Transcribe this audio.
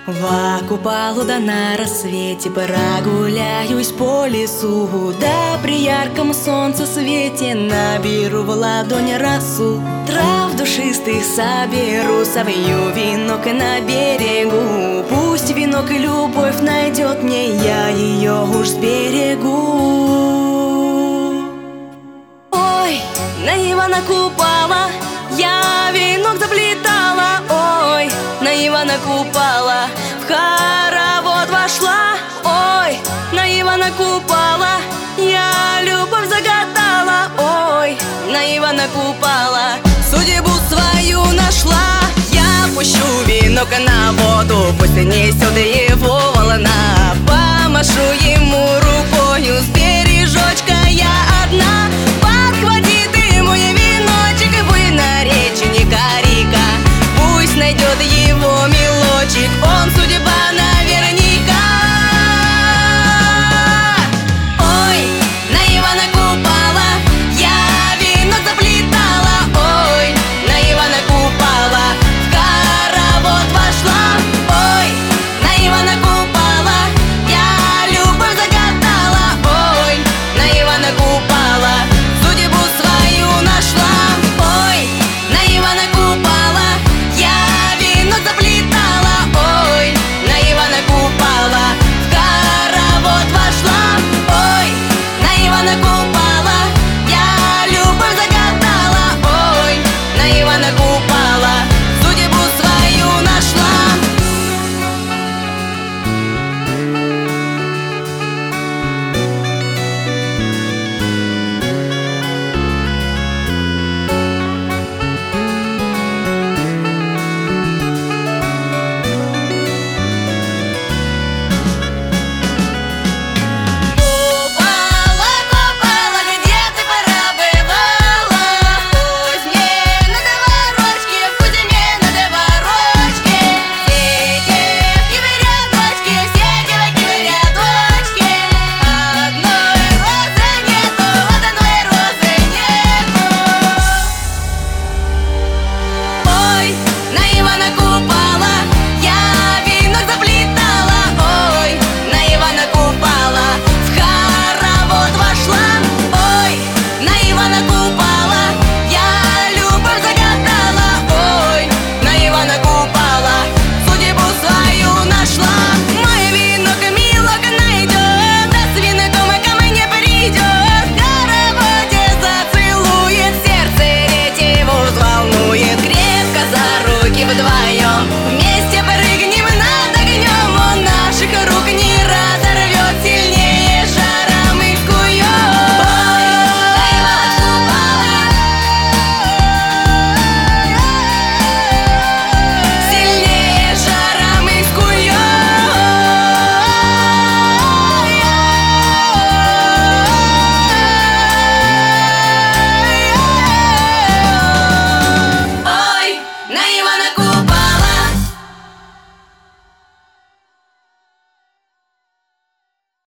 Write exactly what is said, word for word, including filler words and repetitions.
В купалу да на рассвете прогуляюсь по лесу, да при ярком солнце свете наберу в ладони росу. Трав душистых соберу, совью венок на берегу. Пусть венок и любовь найдет мне, я ее уж сберегу. Ой, на Ивана Купала я венок заплетала. Ой, на Ивана Купала в хоровод вошла. Ой, на Ивана Купала я любовь загадала. Ой, на Ивана Купала судьбу свою нашла. Я пущу венок на воду, пусть несет его волна.